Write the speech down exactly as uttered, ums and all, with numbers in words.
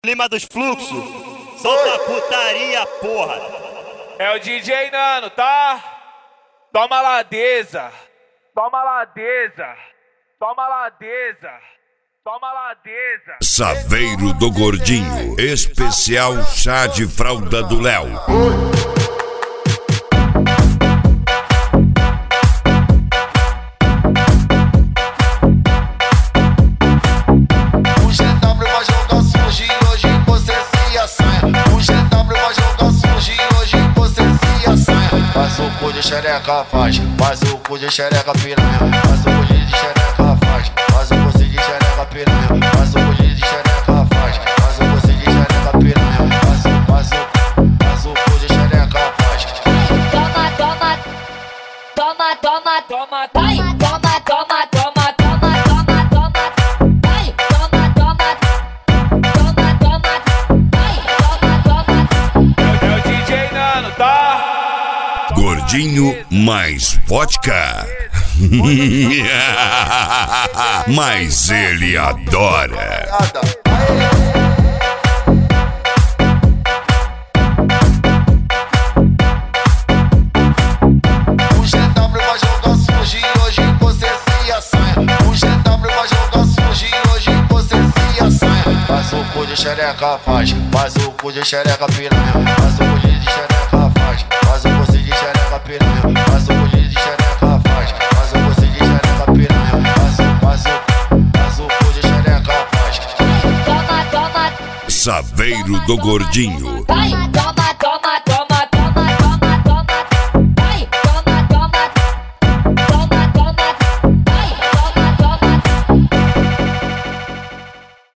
Clima dos fluxos, solta putaria, porra. É o D J Nano, tá? Toma ladeza, toma ladeza, toma ladeza, toma ladeza. Saveiro do Gordinho, especial chá de fralda do Léo. Faz o cu de xereca, faz, faz o cu de xereca piranha, faz o cu de xereca, faz, faz o cu de xereca piranha, faz o cu de xereca, faz, faz o cu de xereca piranha, faz o, faz o, faz o cu de xereca, faz. Toma, toma, toma, toma, toma, vai, toma, toma, toma, toma, toma, toma, vai, toma, toma, toma, toma, vai, toma, toma. É o D J Nano, tá? Gordinho mais vodka. Mas ele adora. O G W vai jogar sujo e hoje você se assanha. O G W vai jogar sujo e hoje você se assanha. Faz o cu de xereca, faz, faz o cu de xereca piranha, faz o cu de xereca, faz, faz o cu de xereca piranha, faz o cu de xereca, faz, faz o cu de xereca piranha, faz o, faz o, faz o cu de xereca, faz. Toma, toma, Saveiro do Gordinho. vai.